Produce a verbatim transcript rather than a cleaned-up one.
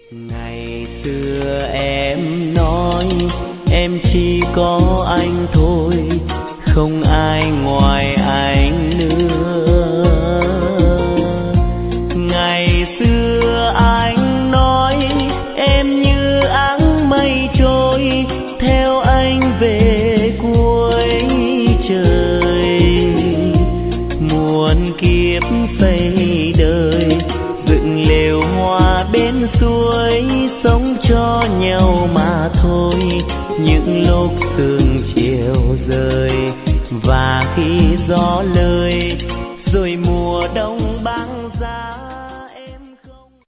Ngày xưa em nói em chỉ có anh thôi, không ai ngoài anh nữa. Ngày xưa anh nói em như áng mây trôi, theo anh về cuối trời. Muôn kiếp xây đời, dựng lều hoa bên suối, sống cho nhau mà thôi. Những lúc sương chiều rơi và khi gió lơi, rồi mùa đông băng giá.